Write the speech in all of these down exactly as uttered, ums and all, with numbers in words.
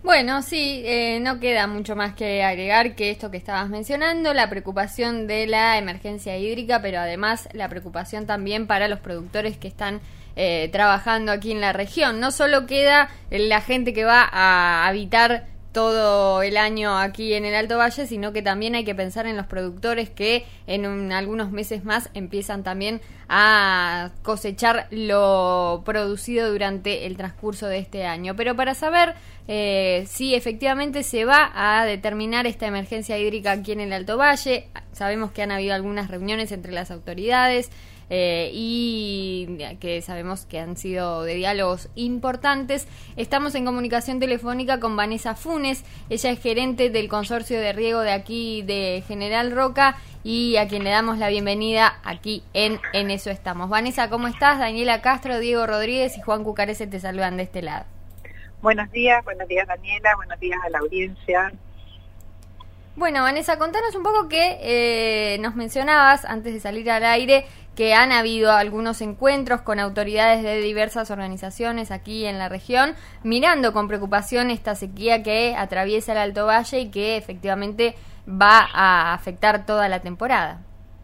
Bueno, sí, eh, no queda mucho más que agregar que esto que estabas mencionando, la preocupación de la emergencia hídrica, pero además la preocupación también para los productores que están eh, trabajando aquí en la región. No solo queda la gente que va a habitar todo el año aquí en el Alto Valle, sino que también hay que pensar en los productores que en un, algunos meses más empiezan también a cosechar lo producido durante el transcurso de este año. Pero para saber eh, si efectivamente se va a determinar esta emergencia hídrica aquí en el Alto Valle, sabemos que han habido algunas reuniones entre las autoridades, Eh, y que sabemos que han sido de diálogos importantes. Estamos en comunicación telefónica con Vanessa Funes, ella es gerente del consorcio de riego de aquí de General Roca y a quien le damos la bienvenida aquí en En Eso Estamos. Vanessa, ¿cómo estás? Daniela Castro, Diego Rodríguez y Juan Cucarese te saludan de este lado. Buenos días, buenos días Daniela, buenos días a la audiencia. Bueno, Vanessa, contanos un poco que eh, nos mencionabas antes de salir al aire que han habido algunos encuentros con autoridades de diversas organizaciones aquí en la región, mirando con preocupación esta sequía que atraviesa el Alto Valle y que efectivamente va a afectar toda la temporada.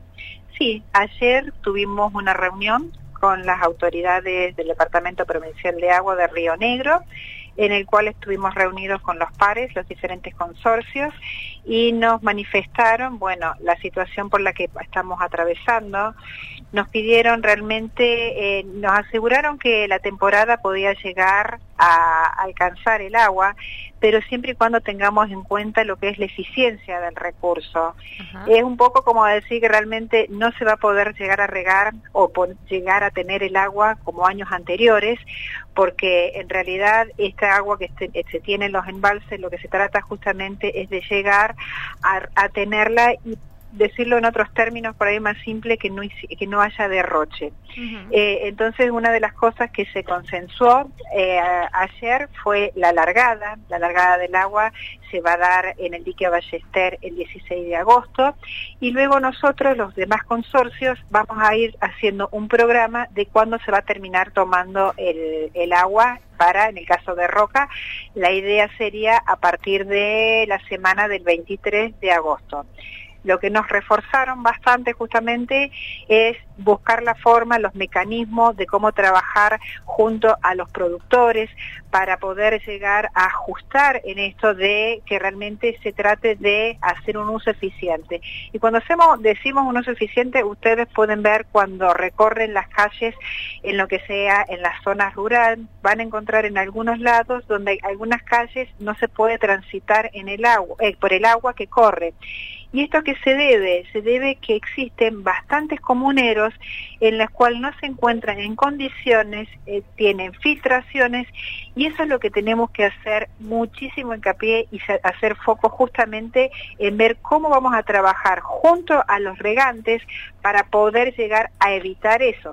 Sí, ayer tuvimos una reunión con las autoridades del Departamento Provincial de Agua de Río Negro, en el cual estuvimos reunidos con los pares, los diferentes consorcios, y nos manifestaron, bueno, la situación por la que estamos atravesando. Nos pidieron realmente, eh, nos aseguraron que la temporada podía llegar a alcanzar el agua, pero siempre y cuando tengamos en cuenta lo que es la eficiencia del recurso. Ajá. Es un poco como decir que realmente no se va a poder llegar a regar o llegar a tener el agua como años anteriores, porque en realidad esta agua que se, se tiene en los embalses, lo que se trata justamente es de llegar a, a tenerla y decirlo en otros términos por ahí más simple, que no, que no haya derroche. Uh-huh. Eh, entonces una de las cosas que se consensuó eh, ayer fue la largada, la largada del agua se va a dar en el dique Ballester el dieciséis de agosto y luego nosotros, los demás consorcios, vamos a ir haciendo un programa de cuándo se va a terminar tomando el, el agua para, en el caso de Roca, la idea sería a partir de la semana del veintitrés de agosto. Lo que nos reforzaron bastante justamente es buscar la forma, los mecanismos de cómo trabajar junto a los productores para poder llegar a ajustar en esto de que realmente se trate de hacer un uso eficiente. Y cuando hacemos, decimos un uso eficiente, ustedes pueden ver cuando recorren las calles en lo que sea en las zonas rurales, van a encontrar en algunos lados donde hay algunas calles no se puede transitar en el agua, eh, por el agua que corre. ¿Y esto a qué se debe? Se debe que existen bastantes comuneros en los cuales no se encuentran en condiciones, eh, tienen filtraciones, y eso es lo que tenemos que hacer muchísimo hincapié y hacer foco justamente en ver cómo vamos a trabajar junto a los regantes para poder llegar a evitar eso.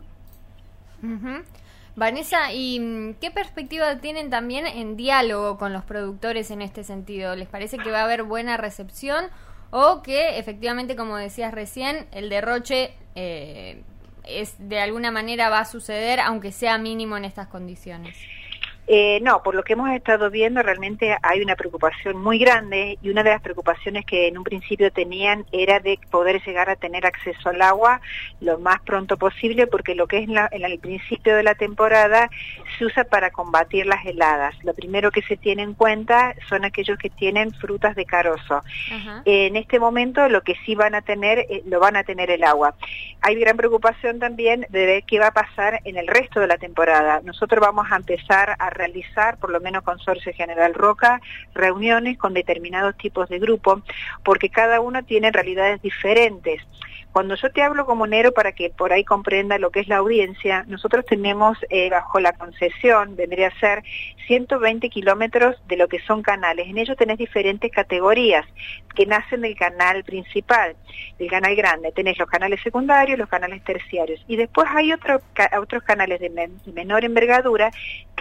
Uh-huh. Vanessa, ¿y qué perspectiva tienen también en diálogo con los productores en este sentido? ¿Les parece que va a haber buena recepción o que efectivamente, como decías recién, el derroche eh, es de alguna manera va a suceder aunque sea mínimo en estas condiciones? Eh, no, por lo que hemos estado viendo realmente hay una preocupación muy grande, y una de las preocupaciones que en un principio tenían era de poder llegar a tener acceso al agua lo más pronto posible, porque lo que es la, en el principio de la temporada se usa para combatir las heladas. Lo primero que se tiene en cuenta son aquellos que tienen frutas de carozo. Uh-huh. Eh, en este momento lo que sí van a tener, eh, lo van a tener el agua. Hay gran preocupación también de ver qué va a pasar en el resto de la temporada. Nosotros vamos a empezar a realizar, por lo menos Consorcio General Roca, reuniones con determinados tipos de grupos, porque cada uno tiene realidades diferentes. Cuando yo te hablo comunero, para que por ahí comprenda lo que es la audiencia, nosotros tenemos eh, bajo la concesión, vendría a ser ciento veinte kilómetros de lo que son canales. En ellos tenés diferentes categorías que nacen del canal principal, del canal grande. Tenés los canales secundarios, los canales terciarios. Y después hay otro, ca otros canales de men menor envergadura, que eso está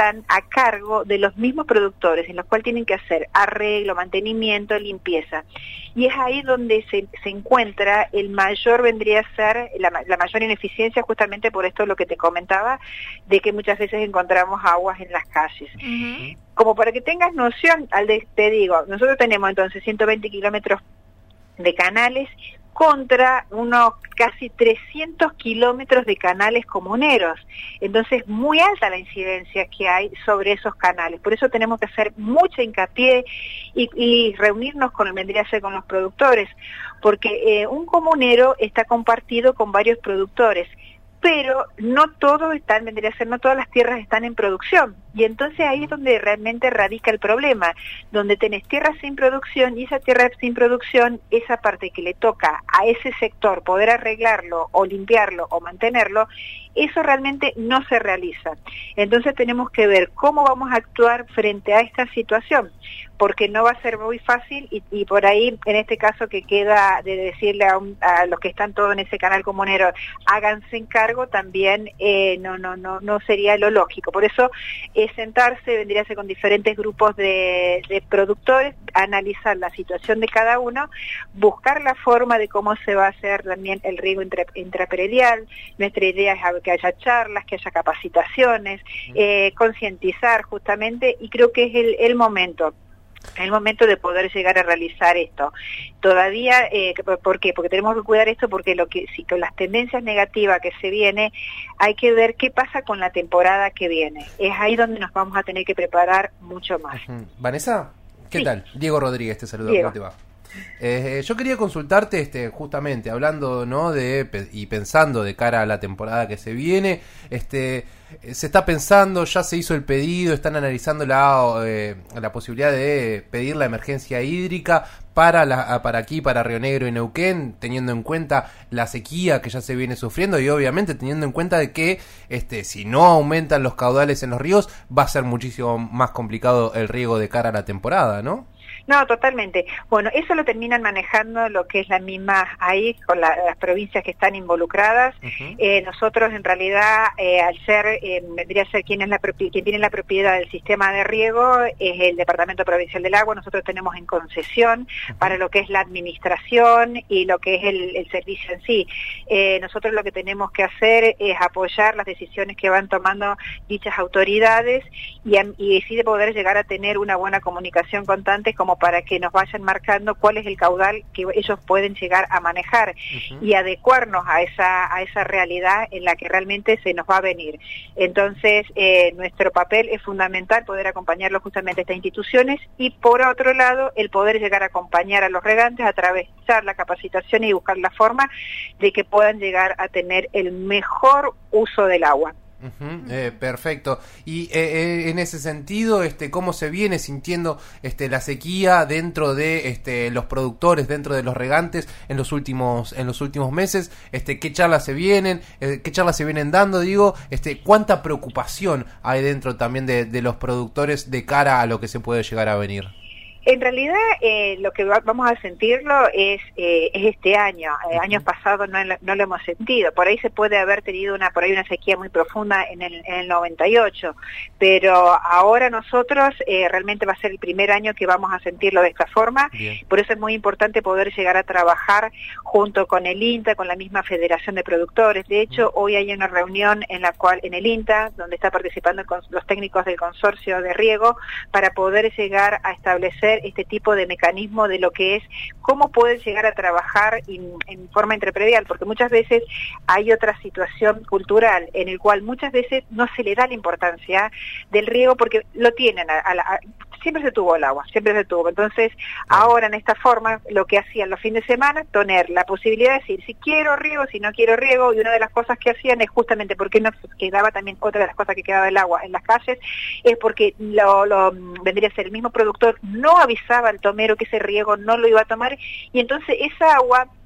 están a cargo de los mismos productores, en los cuales tienen que hacer arreglo, mantenimiento, limpieza. Y es ahí donde se, se encuentra el mayor, vendría a ser la, la mayor ineficiencia, justamente por esto lo que te comentaba, de que muchas veces encontramos aguas en las calles. Uh-huh. Como para que tengas noción, al de, te digo, nosotros tenemos entonces ciento veinte kilómetros de canales contra unos casi trescientos kilómetros de canales comuneros. Entonces, muy alta la incidencia que hay sobre esos canales. Por eso tenemos que hacer mucha hincapié y, y reunirnos con, vendría a ser con los productores, porque eh, un comunero está compartido con varios productores, pero no todos están, vendría a ser, no todas las tierras están en producción. Y entonces ahí es donde realmente radica el problema, donde tenés tierras sin producción y esa tierra sin producción, esa parte que le toca a ese sector poder arreglarlo o limpiarlo o mantenerlo, eso realmente no se realiza. Entonces tenemos que ver cómo vamos a actuar frente a esta situación, porque no va a ser muy fácil y, y por ahí, en este caso que queda de decirle a, un, a los que están todos en ese canal comunero, háganse encargo, también eh, no, no, no, no sería lo lógico. Por eso es sentarse, vendría a ser con diferentes grupos de, de productores, analizar la situación de cada uno, buscar la forma de cómo se va a hacer también el riego intra, intrapredial. Nuestra idea es que haya charlas, que haya capacitaciones, eh, concientizar justamente, y creo que es el, el momento. el momento de poder llegar a realizar esto. Todavía, eh, ¿por qué? Porque tenemos que cuidar esto, porque lo que si con las tendencias negativas que se viene, hay que ver qué pasa con la temporada que viene. Es ahí donde nos vamos a tener que preparar mucho más. Uh-huh. Vanessa, ¿qué sí. tal? Diego Rodríguez, te saludo. Diego. ¿Cómo te va? Eh, yo quería consultarte, este, justamente hablando, ¿no? de y pensando de cara a la temporada que se viene, este, se está pensando, ya se hizo el pedido, están analizando la eh, la posibilidad de pedir la emergencia hídrica para la para aquí, para Río Negro y Neuquén, teniendo en cuenta la sequía que ya se viene sufriendo y obviamente teniendo en cuenta de que este si no aumentan los caudales en los ríos va a ser muchísimo más complicado el riego de cara a la temporada, ¿no? No, totalmente. Bueno, eso lo terminan manejando lo que es la misma ahí, con la, las provincias que están involucradas. Uh-huh. Eh, nosotros, en realidad, eh, al ser, eh, vendría a ser quien, es la propi- quien tiene la propiedad del sistema de riego, es el Departamento Provincial del Agua. Nosotros tenemos en concesión uh-huh. para lo que es la administración y lo que es el, el servicio en sí. Eh, nosotros lo que tenemos que hacer es apoyar las decisiones que van tomando dichas autoridades y, y así de poder llegar a tener una buena comunicación constante, como para que nos vayan marcando cuál es el caudal que ellos pueden llegar a manejar uh-huh. y adecuarnos a esa a esa realidad en la que realmente se nos va a venir. Entonces, eh, nuestro papel es fundamental poder acompañarlo justamente a estas instituciones y, por otro lado, el poder llegar a acompañar a los regantes a través de la capacitación y buscar la forma de que puedan llegar a tener el mejor uso del agua. Uh-huh, eh, perfecto. Y eh, en ese sentido, este, ¿cómo se viene sintiendo este, la sequía dentro de este, los productores, dentro de los regantes en los últimos en los últimos meses? Este, ¿qué charlas se vienen? Eh, ¿Qué charlas se vienen dando? Digo, este, ¿cuánta preocupación hay dentro también de, de los productores de cara a lo que se puede llegar a venir? En realidad, eh, lo que va, vamos a sentirlo es, eh, es este año. Eh, años pasados no, no lo hemos sentido. Por ahí se puede haber tenido una por ahí una sequía muy profunda en el, en el noventa y ocho, pero ahora nosotros eh, realmente va a ser el primer año que vamos a sentirlo de esta forma. Bien. Por eso es muy importante poder llegar a trabajar junto con el INTA, con la misma Federación de Productores. De hecho, mm. hoy hay una reunión en la cual en el INTA, donde está participando los técnicos del consorcio de riego, para poder llegar a establecer este tipo de mecanismo de lo que es cómo pueden llegar a trabajar in, en forma intrapredial, porque muchas veces hay otra situación cultural en el cual muchas veces no se le da la importancia del riego porque lo tienen, a, a, a, siempre se tuvo el agua, siempre se tuvo. Entonces, ahora en esta forma, lo que hacían los fines de semana, tener la posibilidad de decir si quiero riego, si no quiero riego, y una de las cosas que hacían es justamente porque no quedaba también, otra de las cosas que quedaba el agua en las calles, es porque lo, lo vendría a ser el mismo productor, no avisaba al tomero que ese riego no lo iba a tomar, y entonces esa agua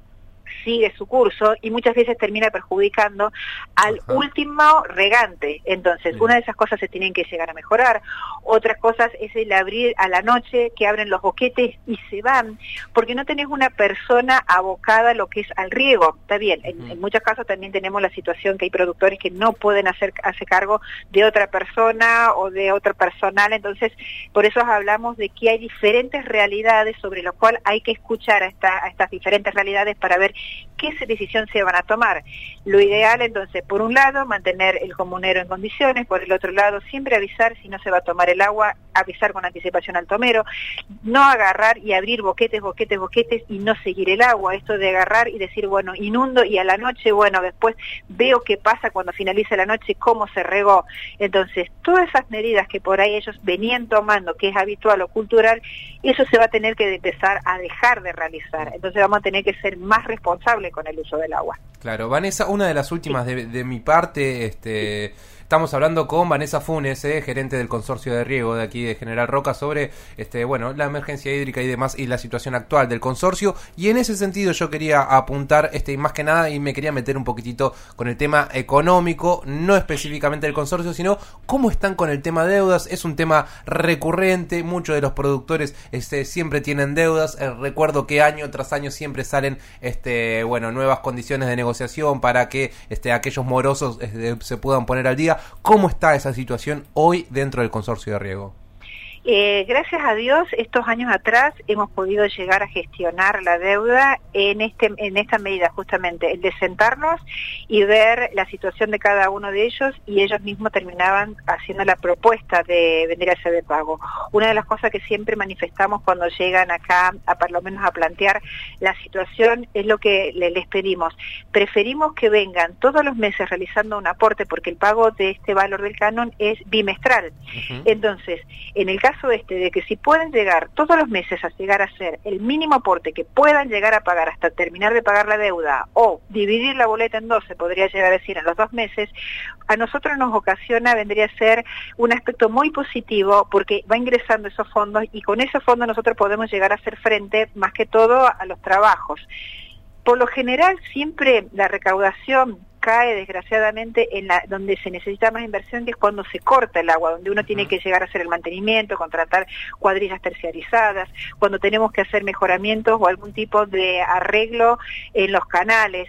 sigue su curso y muchas veces termina perjudicando al Ajá. último regante. Entonces, Bien. una de esas cosas se tienen que llegar a mejorar. Otras cosas es el abrir a la noche, que abren los boquetes y se van, porque no tenés una persona abocada a lo que es al riego. Está bien, en, uh-huh. en muchos casos también tenemos la situación que hay productores que no pueden hacer, hacer cargo de otra persona o de otro personal, entonces por eso hablamos de que hay diferentes realidades sobre lo cual hay que escuchar a, esta, a estas diferentes realidades para ver qué decisión se van a tomar. Lo ideal entonces, por un lado, mantener el comunero en condiciones, por el otro lado, siempre avisar si no se va a tomar el agua, avisar con anticipación al tomero, no agarrar y abrir boquetes, boquetes, boquetes y no seguir el agua, esto de agarrar y decir, bueno, inundo y a la noche, bueno, después veo qué pasa cuando finalice la noche, cómo se regó. Entonces, todas esas medidas que por ahí ellos venían tomando, que es habitual o cultural, eso se va a tener que empezar a dejar de realizar. Entonces vamos a tener que ser más responsables con el uso del agua. Claro, Vanessa, una de las últimas sí. de, de mi parte, este... Estamos hablando con Vanessa Funes, eh, gerente del consorcio de riego de aquí de General Roca, sobre este bueno la emergencia hídrica y demás y la situación actual del consorcio. Y en ese sentido yo quería apuntar, este más que nada, y me quería meter un poquitito con el tema económico, no específicamente del consorcio, sino cómo están con el tema deudas. Es un tema recurrente, muchos de los productores este, siempre tienen deudas. Eh, recuerdo que año tras año siempre salen este bueno nuevas condiciones de negociación para que este aquellos morosos este, se puedan poner al día. ¿Cómo está esa situación hoy dentro del consorcio de riego? Eh, gracias a Dios, estos años atrás hemos podido llegar a gestionar la deuda en este en esta medida, justamente, el de sentarnos y ver la situación de cada uno de ellos, y ellos mismos terminaban haciendo la propuesta de venir a hacer de pago. Una de las cosas que siempre manifestamos cuando llegan acá, a por lo menos a plantear la situación, es lo que les pedimos. Preferimos que vengan todos los meses realizando un aporte, porque el pago de este valor del canon es bimestral. Uh-huh. Entonces, en el caso caso este de que si pueden llegar todos los meses a llegar a hacer el mínimo aporte que puedan llegar a pagar hasta terminar de pagar la deuda, o dividir la boleta en dos, se podría llegar a decir en los dos meses, a nosotros nos ocasiona, vendría a ser un aspecto muy positivo, porque va ingresando esos fondos y con esos fondos nosotros podemos llegar a hacer frente más que todo a los trabajos. Por lo general siempre la recaudación cae desgraciadamente en la donde se necesita más inversión, que es cuando se corta el agua, donde uno tiene que llegar a hacer el mantenimiento, contratar cuadrillas terciarizadas, cuando tenemos que hacer mejoramientos o algún tipo de arreglo en los canales.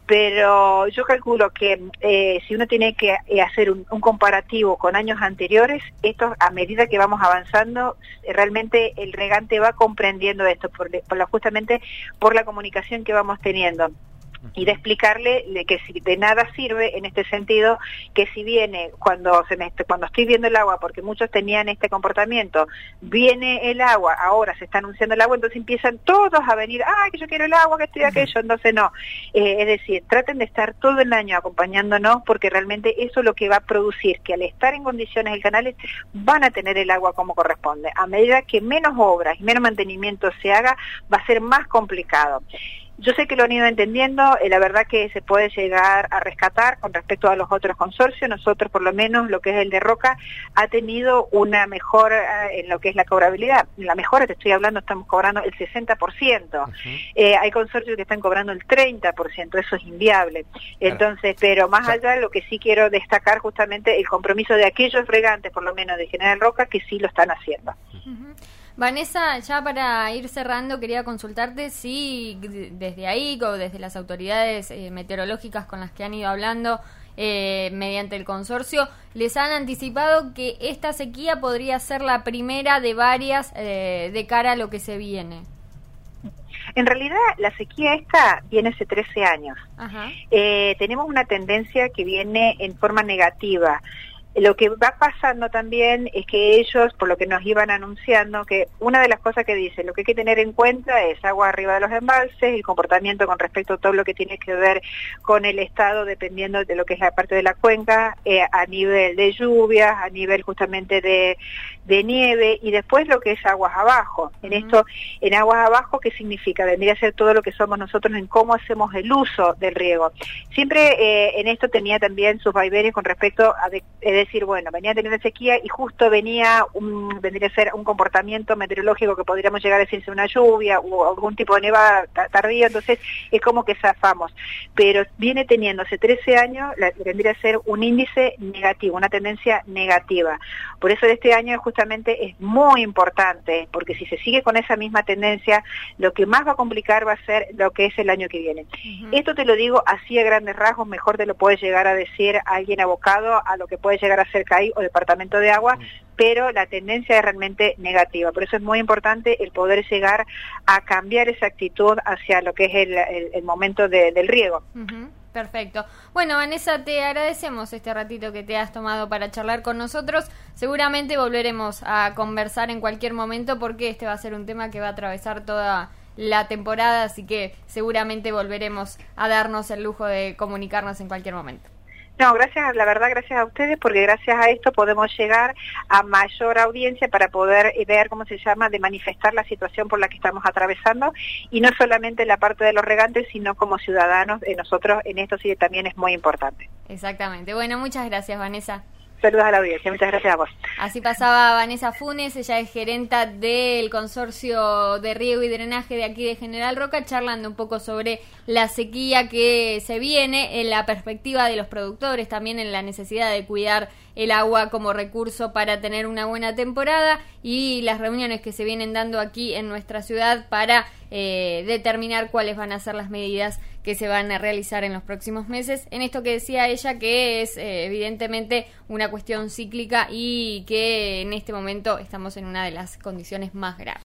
Pero yo calculo que eh, si uno tiene que eh, hacer un, un comparativo con años anteriores, esto a medida que vamos avanzando, realmente el regante va comprendiendo esto, por, por la, justamente por la comunicación que vamos teniendo. Y de explicarle de que si de nada sirve en este sentido, que si viene cuando se me, cuando estoy viendo el agua, porque muchos tenían este comportamiento, viene el agua, ahora se está anunciando el agua, entonces empiezan todos a venir, ah, que yo quiero el agua, que estoy aquello, entonces no. Eh, es decir, traten de estar todo el año acompañándonos, porque realmente eso es lo que va a producir, que al estar en condiciones el canal van a tener el agua como corresponde. A medida que menos obras y menos mantenimiento se haga, va a ser más complicado. Yo sé que lo han ido entendiendo, eh, la verdad que se puede llegar a rescatar con respecto a los otros consorcios. Nosotros, por lo menos, lo que es el de Roca, ha tenido una mejora en lo que es la cobrabilidad. La mejora, te estoy hablando, estamos cobrando el sesenta por ciento. Uh-huh. eh, hay consorcios que están cobrando el treinta por ciento, eso es inviable. Entonces, pero más allá, lo que sí quiero destacar justamente el compromiso de aquellos regantes, por lo menos de General Roca, que sí lo están haciendo. Uh-huh. Vanessa, ya para ir cerrando, quería consultarte si desde ahí o desde las autoridades eh, meteorológicas con las que han ido hablando eh, mediante el consorcio, les han anticipado que esta sequía podría ser la primera de varias eh, de cara a lo que se viene. En realidad, la sequía esta viene hace trece años. Ajá. Eh, tenemos una tendencia que viene en forma negativa. Lo que va pasando también es que ellos, por lo que nos iban anunciando, que una de las cosas que dicen, lo que hay que tener en cuenta es agua arriba de los embalses, el comportamiento con respecto a todo lo que tiene que ver con el estado, dependiendo de lo que es la parte de la cuenca, eh, a nivel de lluvias, a nivel justamente de, de nieve, y después lo que es aguas abajo. En uh-huh. esto, en aguas abajo, ¿qué significa? Vendría a ser todo lo que somos nosotros en cómo hacemos el uso del riego. Siempre eh, en esto tenía también sus vaivenes con respecto a de, de decir, bueno, venía teniendo sequía y justo venía un, vendría a ser un comportamiento meteorológico que podríamos llegar a decirse una lluvia o algún tipo de nevada tardía, entonces es como que zafamos. Pero viene teniendo hace trece años, la, vendría a ser un índice negativo, una tendencia negativa. Por eso este año justamente es muy importante, porque si se sigue con esa misma tendencia, lo que más va a complicar va a ser lo que es el año que viene. Uh-huh. Esto te lo digo así a grandes rasgos, mejor te lo puede llegar a decir alguien abocado a lo que puede llegar a ser C A I o Departamento de Agua, uh-huh. pero la tendencia es realmente negativa. Por eso es muy importante el poder llegar a cambiar esa actitud hacia lo que es el, el, el momento de, del riego. Uh-huh. Perfecto. Bueno, Vanessa, te agradecemos este ratito que te has tomado para charlar con nosotros. Seguramente volveremos a conversar en cualquier momento porque este va a ser un tema que va a atravesar toda la temporada, así que seguramente volveremos a darnos el lujo de comunicarnos en cualquier momento. No, gracias, la verdad, gracias a ustedes, porque gracias a esto podemos llegar a mayor audiencia para poder ver, ¿cómo se llama?, de manifestar la situación por la que estamos atravesando, y no solamente la parte de los regantes, sino como ciudadanos, eh, nosotros en esto sí también es muy importante. Exactamente. Bueno, muchas gracias, Vanessa. Saludos a la audiencia, muchas gracias a vos. Así pasaba Vanessa Funes, ella es gerenta del consorcio de riego y drenaje de aquí de General Roca, charlando un poco sobre la sequía que se viene, en la perspectiva de los productores, también en la necesidad de cuidar el agua como recurso para tener una buena temporada, y las reuniones que se vienen dando aquí en nuestra ciudad para eh, determinar cuáles van a ser las medidas que se van a realizar en los próximos meses, en esto que decía ella, que es eh, evidentemente una cuestión cíclica y que en este momento estamos en una de las condiciones más graves.